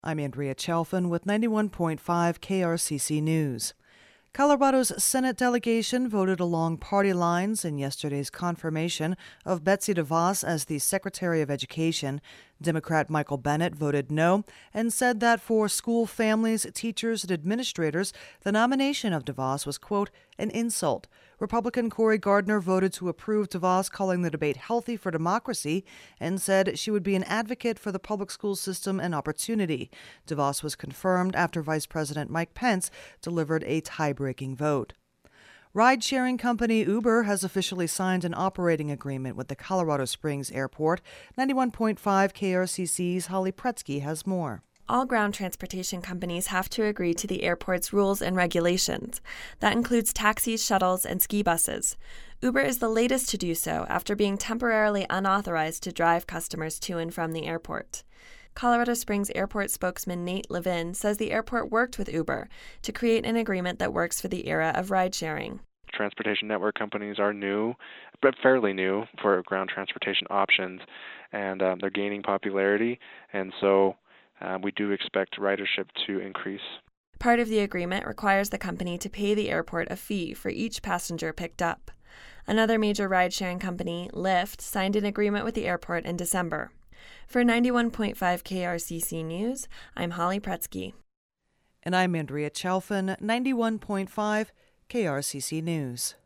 I'm Andrea Chalfin with 91.5 KRCC News. Colorado's Senate delegation voted along party lines in yesterday's confirmation of Betsy DeVos as the Secretary of Education. Democrat Michael Bennet voted no and said that for school families, teachers, and administrators, the nomination of DeVos was, quote, an insult. Republican Cory Gardner voted to approve DeVos, calling the debate healthy for democracy, and said she would be an advocate for the public school system and opportunity. DeVos was confirmed after Vice President Mike Pence delivered a tie-breaking vote. Ride-sharing company Uber has officially signed an operating agreement with the Colorado Springs Airport. 91.5 KRCC's Holly Pretsky has more. All ground transportation companies have to agree to the airport's rules and regulations. That includes taxis, shuttles, and ski buses. Uber is the latest to do so after being temporarily unauthorized to drive customers to and from the airport. Colorado Springs Airport spokesman Nate Levin says the airport worked with Uber to create an agreement that works for the era of ride-sharing. Transportation network companies are new, but fairly new for ground transportation options, and they're gaining popularity, and so we do expect ridership to increase. Part of the agreement requires the company to pay the airport a fee for each passenger picked up. Another major ride-sharing company, Lyft, signed an agreement with the airport in December. For 91.5 KRCC News, I'm Holly Pretsky. And I'm Andrea Chalfin, 91.5 KRCC News.